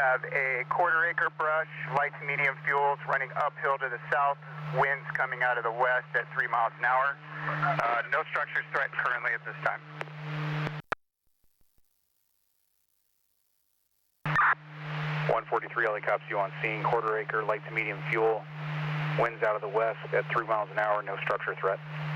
have a quarter-acre brush, light to medium fuels running uphill to the south, winds coming out of the west at 3 miles an hour. No structures threatened currently at this time. 143 LA cops you on scene, quarter-acre, light to medium fuel, winds out of the west at 3 miles an hour, no structure threat.